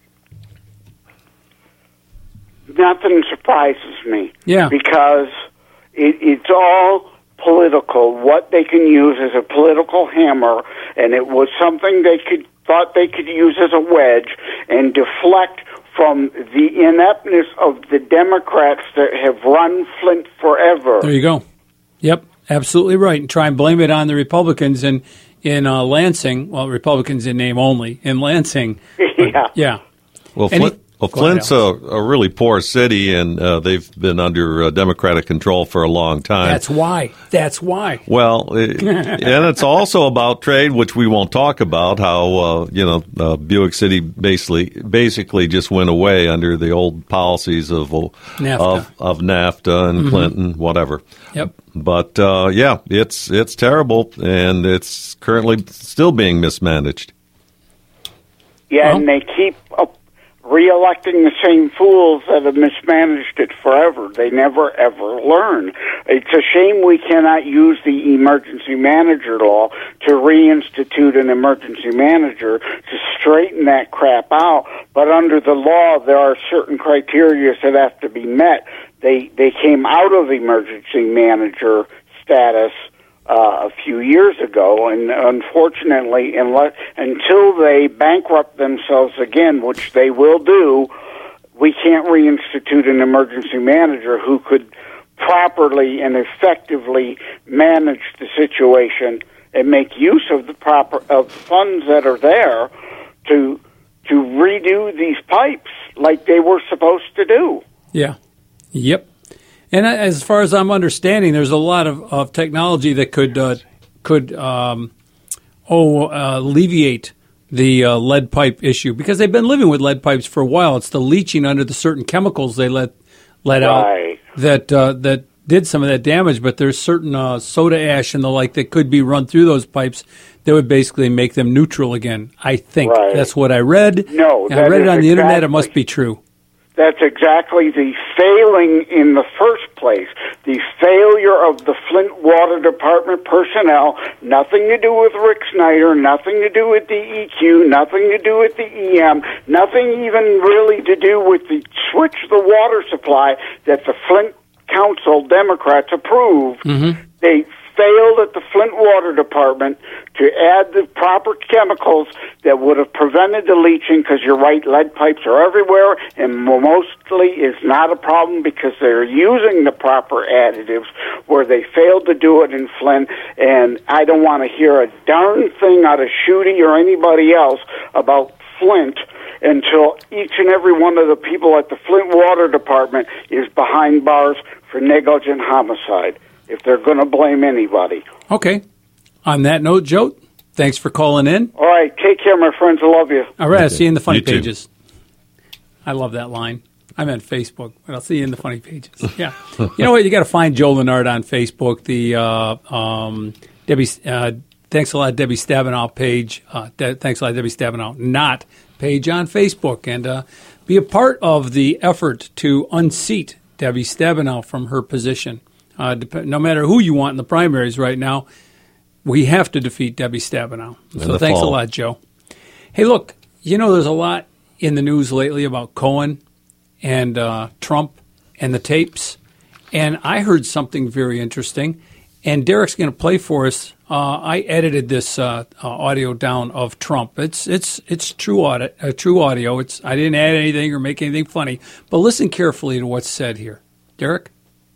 Nothing surprises me. Yeah. Because it, it's all political, what they can use as a political hammer, and it was something they could thought they could use as a wedge and deflect from the ineptness of the Democrats that have run Flint forever. There you go. Yep, absolutely right. And try and blame it on the Republicans in in uh, Lansing. Well, Republicans in name only in Lansing. yeah. Yeah. Well, and Flint, he, Well, Go ahead, Flint's a, a really poor city, and uh, they've been under uh, Democratic control for a long time. That's why. That's why. Well, it, and it's also about trade, which we won't talk about. How uh, you know uh, Buick City basically basically just went away under the old policies of NAFTA. of, of NAFTA and Mhm. Clinton, whatever. Yep. But uh, yeah, it's it's terrible, and it's currently still being mismanaged. Yeah, and they keep up re-electing the same fools that have mismanaged it forever. They never, ever learn. It's a shame we cannot use the emergency manager law to reinstitute an emergency manager to straighten that crap out. But under the law, there are certain criteria that have to be met. They, they came out of emergency manager status Uh, a few years ago, and unfortunately, unless, until they bankrupt themselves again, which they will do, we can't reinstitute an emergency manager who could properly and effectively manage the situation and make use of the proper of funds that are there to to redo these pipes like they were supposed to do. Yeah. Yep. And as far as I'm understanding, there's a lot of, of technology that could uh, could um, oh uh, alleviate the uh, lead pipe issue, because they've been living with lead pipes for a while. It's the leaching under the certain chemicals they let let Right. out that uh, that did some of that damage. But there's certain uh, soda ash and the like that could be run through those pipes that would basically make them neutral again. I think Right. that's what I read. No, I that read it is on the internet. It exactly- must be true. That's exactly the failing in the first place. The failure of the Flint Water Department personnel, nothing to do with Rick Snyder, nothing to do with the E Q, nothing to do with the E M, nothing even really to do with the switch the water supply that the Flint Council Democrats approved. Mm-hmm. They failed at the Flint Water Department to add the proper chemicals that would have prevented the leaching, because you're right, lead pipes are everywhere, and mostly is not a problem because they're using the proper additives, where they failed to do it in Flint. And I don't want to hear a darn thing out of Schuette or anybody else about Flint until each and every one of the people at the Flint Water Department is behind bars for negligent homicide, if they're going to blame anybody. Okay. On that note, Joe, thanks for calling in. All right. Take care, my friends. I love you. All right. I'll see you in the funny You too. pages. I love that line. I meant Facebook, but I'll see you in the funny pages. Yeah. You know what? You got to find Joe Lenard on Facebook. The uh, um, Debbie, uh, thanks a lot, Debbie Stabenow page. Uh, de- thanks a lot, Debbie Stabenow, not page on Facebook, and uh, be a part of the effort to unseat Debbie Stabenow from her position. Uh, dep- no matter who you want in the primaries right now, we have to defeat Debbie Stabenow. In So the thanks fall. a lot, Joe. Hey, look, you know there's a lot in the news lately about Cohen and uh, Trump and the tapes, and I heard something very interesting, and Derek's going to play for us. Uh, I edited this uh, uh, audio down of Trump. It's it's it's true audit, uh, true audio. It's I didn't add anything or make anything funny, but listen carefully to what's said here. Derek?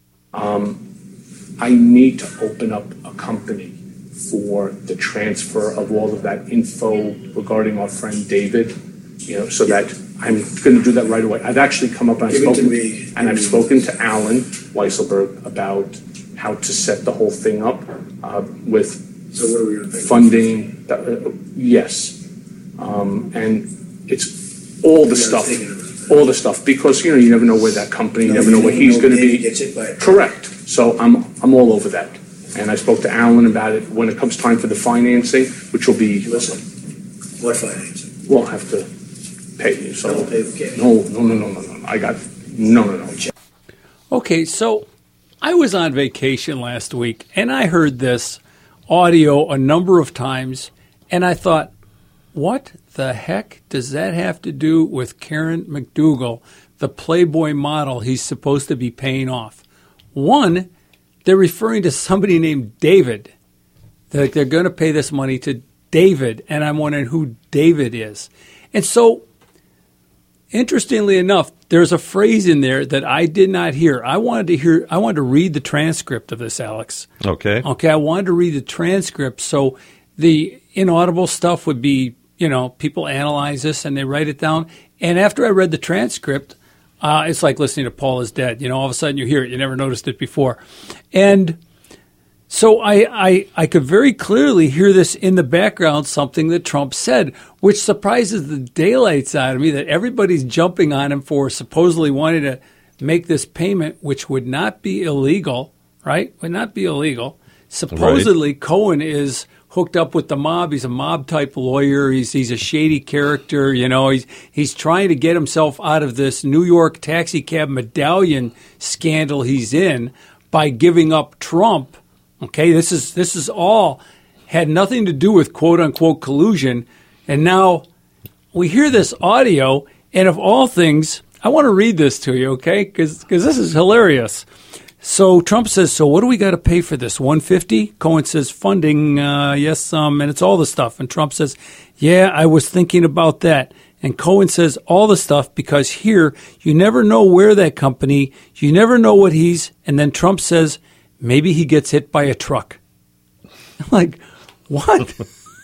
Um, I need to open up a company for the transfer of all of that info regarding our friend David, you know, so that I'm going to do that right away. I've actually come up and I've Give it to spoken, me. and I've spoken to Alan Weisselberg about how to set the whole thing up uh, with So what are we going to think? funding. Uh, yes, um, and it's all the You gotta stuff, think of all the stuff, because you know you never know where that company, you No, never you know where don't he's know going to David be. gets it by- Correct. So I'm I'm all over that. And I spoke to Alan about it when it comes time for the financing, which will be. Listen, what financing? We'll have to pay you. So Don't pay for cash. no, no, no, no, no, no. I got no, no, no. Okay, so I was on vacation last week, and I heard this audio a number of times, and I thought, what the heck does that have to do with Karen McDougal, the Playboy model he's supposed to be paying off? One, they're referring to somebody named David. They're, they're going to pay this money to David, and I'm wondering who David is. And so, interestingly enough, there's a phrase in there that I did not hear. I wanted to hear. I wanted to read the transcript of this, Alex. Okay. Okay, I wanted to read the transcript so the inaudible stuff would be, you know, people analyze this and they write it down, And after I read the transcript, uh, it's like listening to Paul is Dead. You know, all of a sudden you hear it. You never noticed it before. And so I, I, I could very clearly hear this in the background, something that Trump said, which surprises the daylights out of me, that everybody's jumping on him for supposedly wanting to make this payment, which would not be illegal, right? Would not be illegal. Supposedly, right. Cohen is hooked up with the mob. He's a mob-type lawyer. He's he's a shady character. You know, he's he's trying to get himself out of this New York taxi cab medallion scandal he's in by giving up Trump. Okay, this is this is all had nothing to do with quote-unquote collusion. And now we hear this audio, and of all things, I want to read this to you, okay, because this is hilarious. So Trump says, so what do we got to pay for this, one hundred fifty dollars? Cohen says, funding, uh, yes, um, and it's all the stuff. And Trump says, yeah, I was thinking about that. And Cohen says, all the stuff, because here, you never know where that company, you never know what he's, and then Trump says, maybe he gets hit by a truck. I'm like, what?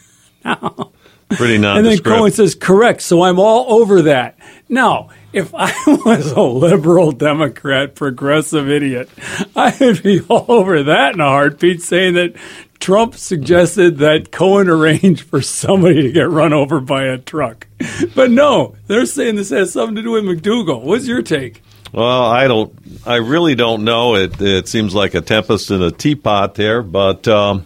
No. Pretty nondescript. And then Cohen says, correct, so I'm all over that. Now, if I was a liberal Democrat, progressive idiot, I would be all over that in a heartbeat, saying that Trump suggested that Cohen arranged for somebody to get run over by a truck. But no, they're saying this has something to do with McDougal. What's your take? Well, I don't. I really don't know. It it seems like a tempest in a teapot there, but um,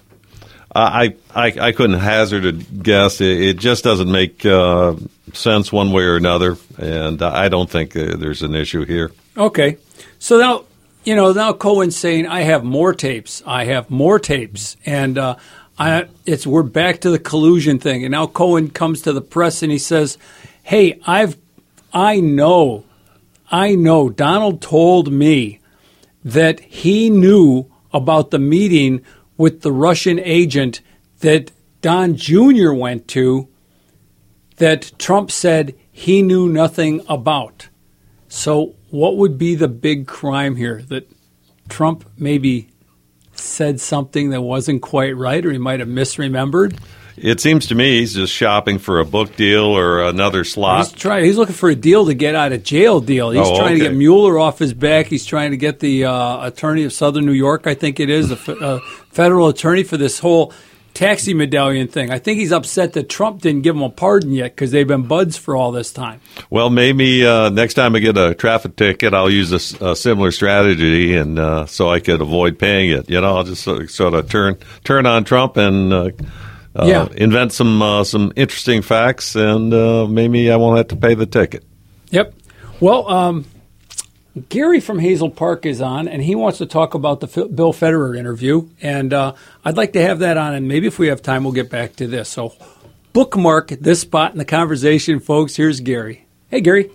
I, I I couldn't hazard a guess. It, it just doesn't make uh, sense one way or another, and I don't think uh, there's an issue here. Okay, so now you know now Cohen's saying I have more tapes. I have more tapes, and uh, I it's we're back to the collusion thing. And now Cohen comes to the press and he says, "Hey, I've I know." I know Donald told me that he knew about the meeting with the Russian agent that Don Junior went to that Trump said he knew nothing about. So what would be the big crime here? That Trump maybe said something that wasn't quite right, or he might have misremembered? It seems to me he's just shopping for a book deal or another slot. He's trying. He's looking for a deal to get out of jail deal. He's oh, trying okay. to get Mueller off his back. He's trying to get the uh, attorney of Southern New York, I think it is, a f- uh, federal attorney for this whole taxi medallion thing. I think he's upset that Trump didn't give him a pardon yet because they've been buds for all this time. Well, maybe uh, next time I get a traffic ticket, I'll use a, a similar strategy, and uh, so I could avoid paying it. You know, I'll just sort of, sort of turn turn on Trump and uh, uh, yeah. invent some uh, some interesting facts, and uh, maybe I won't have to pay the ticket. Yep. Well, um, Gary from Hazel Park is on, and he wants to talk about the F- Bill Federer interview, and uh, I'd like to have that on, and maybe if we have time, we'll get back to this. So bookmark this spot in the conversation, folks. Here's Gary. Hey, Gary.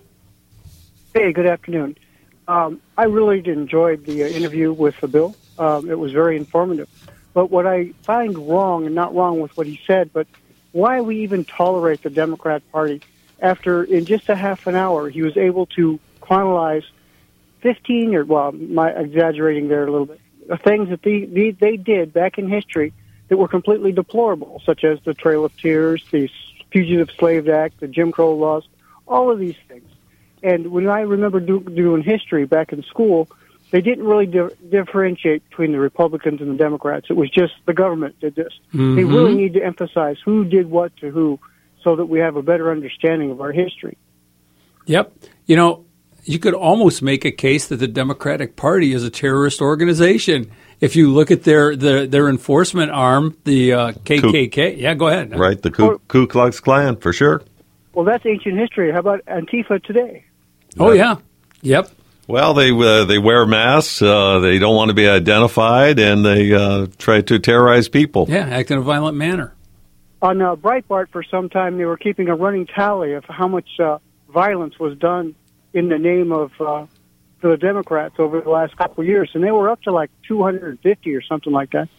Hey, good afternoon. Um, I really enjoyed the uh, interview with uh, Bill. Um, it was very informative. But what I find wrong, and not wrong with what he said, but why we even tolerate the Democrat Party after, in just a half an hour, he was able to chronologize fifteen, or, well, my exaggerating there a little bit, things that they, they, they did back in history that were completely deplorable, such as the Trail of Tears, the Fugitive Slave Act, the Jim Crow laws, all of these things. And when I remember do, doing history back in school, they didn't really di- differentiate between the Republicans and the Democrats. It was just the government did this. Mm-hmm. They really need to emphasize who did what to who so that we have a better understanding of our history. Yep. You know, you could almost make a case that the Democratic Party is a terrorist organization. If you look at their their, their enforcement arm, the uh, K K K. Ku- yeah, go ahead. Right, the Ku, Ku Klux Klan, for sure. Well, that's ancient history. How about Antifa today? Oh, yeah. Yep. Well, they uh, they wear masks, uh, they don't want to be identified, and they uh, try to terrorize people. Yeah, act in a violent manner. On uh, Breitbart, for some time, they were keeping a running tally of how much uh, violence was done in the name of uh, the Democrats over the last couple of years, and they were up to like two hundred fifty or something like that.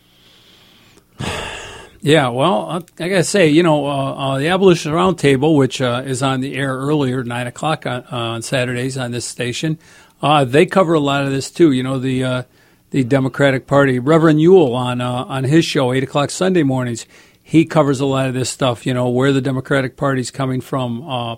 Yeah, well, I got to say, you know, uh, uh, the Abolition Roundtable, which uh, is on the air earlier, nine o'clock on, uh, on Saturdays on this station, uh, they cover a lot of this too. You know, the uh, the Democratic Party. Reverend Ewell on uh, on his show, eight o'clock Sunday mornings, he covers a lot of this stuff, you know, where the Democratic Party's coming from, uh,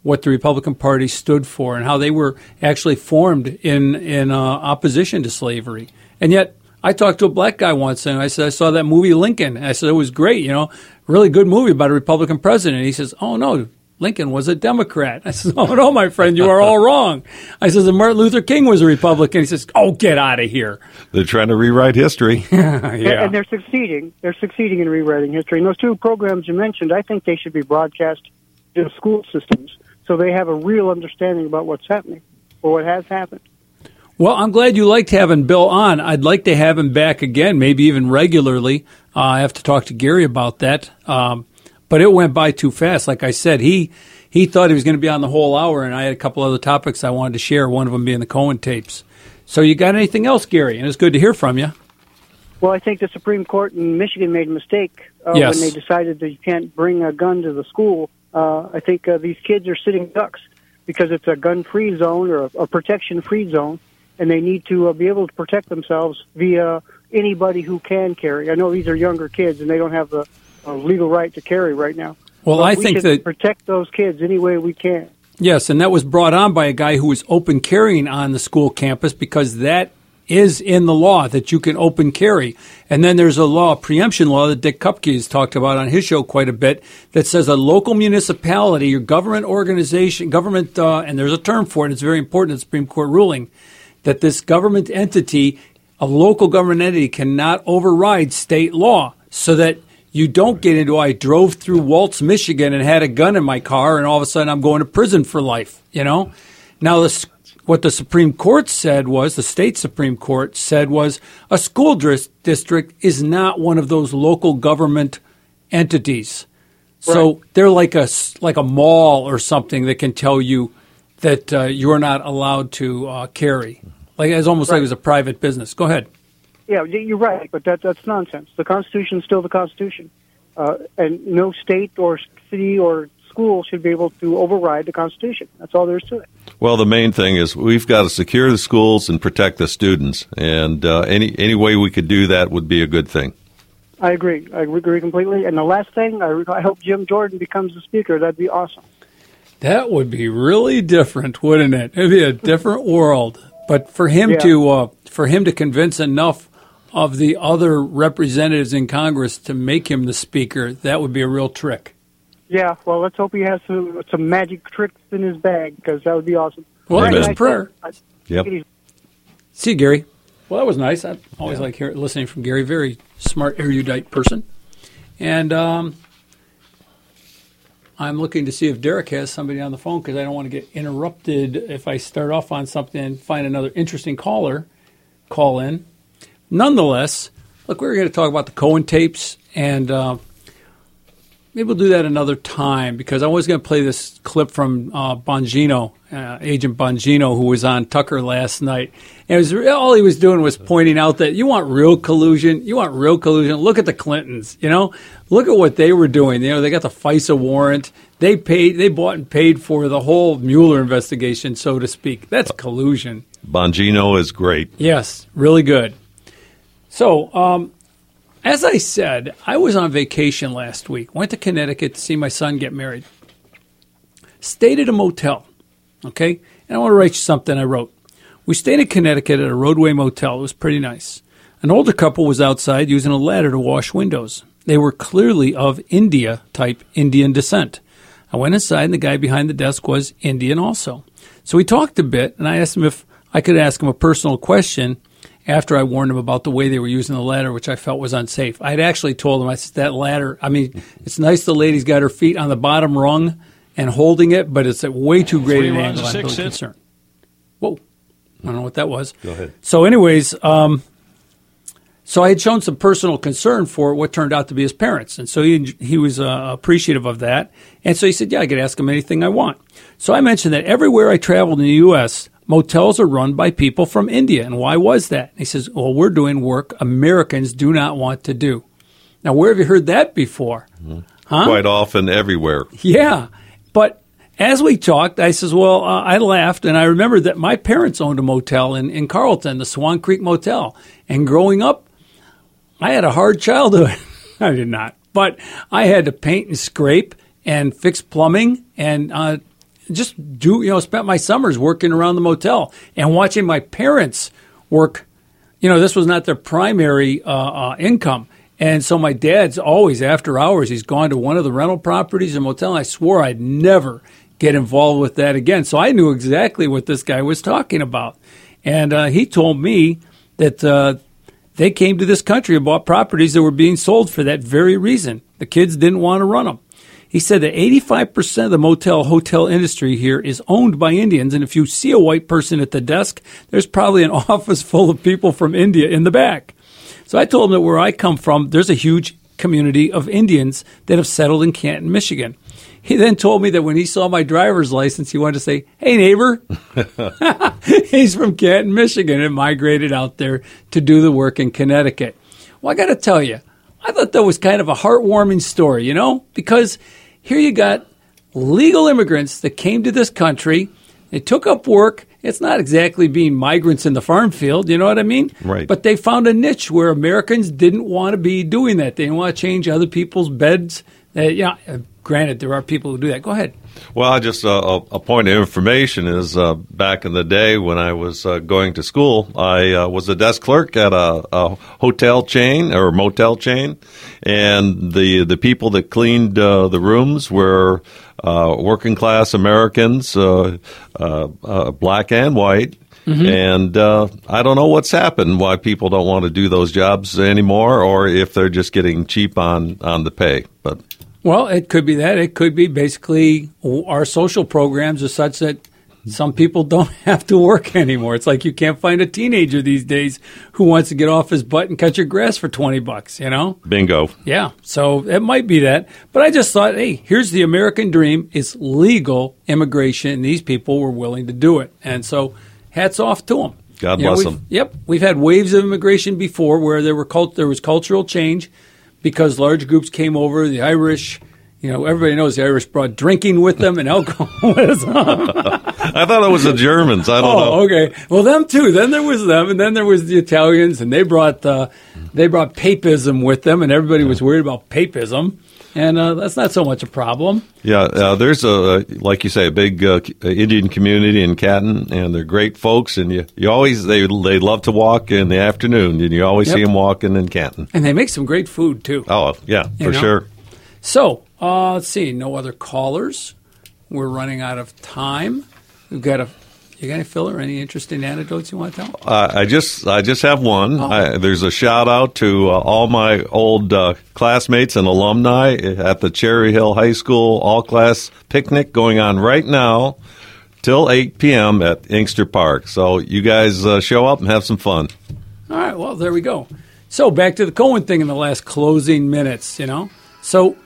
what the Republican Party stood for and how they were actually formed in in uh, opposition to slavery. And yet, I talked to a black guy once, and I said, I saw that movie Lincoln. And I said, it was great, you know, really good movie about a Republican president. And he says, oh, no, Lincoln was a Democrat. I said, oh, no, my friend, you are all wrong. I said, Martin Luther King was a Republican. He says, oh, get out of here. They're trying to rewrite history. yeah. And they're succeeding. They're succeeding in rewriting history. And those two programs you mentioned, I think they should be broadcast to school systems so they have a real understanding about what's happening or what has happened. Well, I'm glad you liked having Bill on. I'd like to have him back again, maybe even regularly. Uh, I have to talk to Gary about that. Um, but it went by too fast. Like I said, he he thought he was going to be on the whole hour, and I had a couple other topics I wanted to share, one of them being the Cohen tapes. So you got anything else, Gary? And it's good to hear from you. Well, I think the Supreme Court in Michigan made a mistake uh, yes. when they decided that you can't bring a gun to the school. Uh, I think uh, these kids are sitting ducks because it's a gun-free zone or a, a protection-free zone. And they need to uh, be able to protect themselves via anybody who can carry. I know these are younger kids, and they don't have the uh, legal right to carry right now. Well, but I we think should that protect those kids any way we can. Yes, and that was brought on by a guy who was open carrying on the school campus because that is in the law that you can open carry. And then there's a law, a preemption law that Dick Kupke has talked about on his show quite a bit that says a local municipality, your government organization, government, uh, and there's a term for it, it's very important in the Supreme Court ruling, that this government entity, a local government entity, cannot override state law so that you don't get into, I drove through Waltz, Michigan and had a gun in my car and all of a sudden I'm going to prison for life, you know? Now, this, what the Supreme Court said was, the state Supreme Court said was, a school dris- district is not one of those local government entities. So right. They're like a, like a mall or something that can tell you that uh, you're not allowed to uh, carry. Like it's almost right. like it was a private business. Go ahead. Yeah, you're right, but that, that's nonsense. The Constitution is still the Constitution, uh, and no state or city or school should be able to override the Constitution. That's all there is to it. Well, the main thing is we've got to secure the schools and protect the students, and uh, any any way we could do that would be a good thing. I agree. I agree completely. And the last thing, I, I hope Jim Jordan becomes the speaker. That'd be awesome. That would be really different, wouldn't it? It'd be a different world. But for him yeah. to uh, for him to convince enough of the other representatives in Congress to make him the speaker, that would be a real trick. Yeah, well, let's hope he has some, some magic tricks in his bag, because that would be awesome. Well, that's a prayer. Yep. See you, Gary. Well, that was nice. I always yeah. like hear, listening from Gary. Very smart, erudite person. And um, I'm looking to see if Derek has somebody on the phone because I don't want to get interrupted if I start off on something and find another interesting caller call in. Nonetheless, look, we're going to talk about the Cohen tapes, and uh, maybe we'll do that another time because I was going to play this clip from uh, Bongino, uh, Agent Bongino, who was on Tucker last night. And it was, all he was doing was pointing out that you want real collusion. You want real collusion. Look at the Clintons, you know. Look at what they were doing. You know, they got the FISA warrant. They paid. They bought and paid for the whole Mueller investigation, so to speak. That's collusion. Bongino is great. Yes, really good. So, um, as I said, I was on vacation last week. Went to Connecticut to see my son get married. Stayed at a motel, okay? And I want to write you something I wrote. We stayed in Connecticut at a roadway motel. It was pretty nice. An older couple was outside using a ladder to wash windows. They were clearly of India-type Indian descent. I went inside, and the guy behind the desk was Indian also. So we talked a bit, and I asked him if I could ask him a personal question after I warned him about the way they were using the ladder, which I felt was unsafe. I had actually told him, I said, that ladder, I mean, it's nice the lady's got her feet on the bottom rung and holding it, but it's at way too great an angle. I'm really concerned. Whoa. I don't know what that was. Go ahead. So anyways, um, so I had shown some personal concern for what turned out to be his parents. And so he he was uh, appreciative of that. And so he said, yeah, I could ask him anything I want. So I mentioned that everywhere I traveled in the U S, motels are run by people from India. And why was that? And he says, well, we're doing work Americans do not want to do. Now, where have you heard that before? Mm-hmm. Huh? Quite often, everywhere. Yeah. But as we talked, I says, well, uh, I laughed, and I remembered that my parents owned a motel in, in Carlton, the Swan Creek Motel. And growing up, I had a hard childhood. I did not. But I had to paint and scrape and fix plumbing and uh, just do, you know, spent my summers working around the motel and watching my parents work. You know, this was not their primary uh, uh, income. And so my dad's always, after hours, he's gone to one of the rental properties and motel. And I swore I'd never get involved with that again. So I knew exactly what this guy was talking about. And uh, he told me that uh, they came to this country and bought properties that were being sold for that very reason. The kids didn't want to run them. He said that eighty-five percent of the motel hotel industry here is owned by Indians. And if you see a white person at the desk, there's probably an office full of people from India in the back. So I told him that where I come from, there's a huge community of Indians that have settled in Canton, Michigan. He then told me that when he saw my driver's license, he wanted to say, "Hey, neighbor." He's from Canton, Michigan, and migrated out there to do the work in Connecticut. Well, I got to tell you, I thought that was kind of a heartwarming story, you know, because here you got legal immigrants that came to this country. They took up work. It's not exactly being migrants in the farm field, you know what I mean? Right. But they found a niche where Americans didn't want to be doing that. They didn't want to change other people's beds. Uh, yeah, granted, there are people who do that. Go ahead. Well, just uh, a point of information is uh, back in the day when I was uh, going to school, I uh, was a desk clerk at a, a hotel chain or motel chain, and the the people that cleaned uh, the rooms were uh, working class Americans, uh, uh, uh, black and white. Mm-hmm. And uh, I don't know what's happened, why people don't want to do those jobs anymore, or if they're just getting cheap on, on the pay. But Well, it could be that. It could be basically our social programs are such that some people don't have to work anymore. It's like you can't find a teenager these days who wants to get off his butt and cut your grass for twenty bucks, you know? Bingo. Yeah, so it might be that. But I just thought, hey, here's the American dream. It's legal immigration, and these people were willing to do it. And so hats off to them. God you know, bless we've- them. Yep. We've had waves of immigration before where there were cult- there was cultural change because large groups came over, the Irish. You know, everybody knows the Irish brought drinking with them and alcoholism. I thought it was the Germans. I don't oh, know. okay. Well, them too. Then there was them, and then there was the Italians, and they brought uh, they brought papism with them, and everybody was worried about papism, and uh, that's not so much a problem. Yeah, uh, there's a like you say, a big uh, Indian community in Canton, and they're great folks. And you, you always they they love to walk in the afternoon, and you always Yep. see them walking in Canton. And they make some great food too. Oh, yeah, You for know? sure. So uh, let's see. No other callers. We're running out of time. We've got a. You got any filler? Any interesting anecdotes you want to tell? Uh, I just I just have one. Oh. I, there's a shout out to uh, all my old uh, classmates and alumni at the Cherry Hill High School all class picnic going on right now till eight p.m. at Inkster Park. So you guys uh, show up and have some fun. All right, well, there we go. So back to the Cohen thing in the last closing minutes, you know. So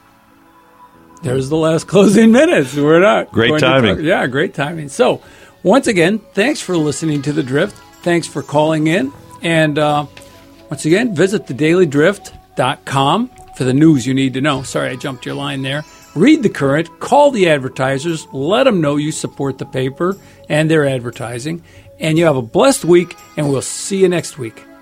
there's the last closing minutes. We're not. Great going to timing. talk- yeah, great timing. So once again, thanks for listening to The Drift. Thanks for calling in. And uh, once again, visit the daily drift dot com for the news you need to know. Sorry, I jumped your line there. Read The Current. Call the advertisers. Let them know you support the paper and their advertising. And you have a blessed week, and we'll see you next week.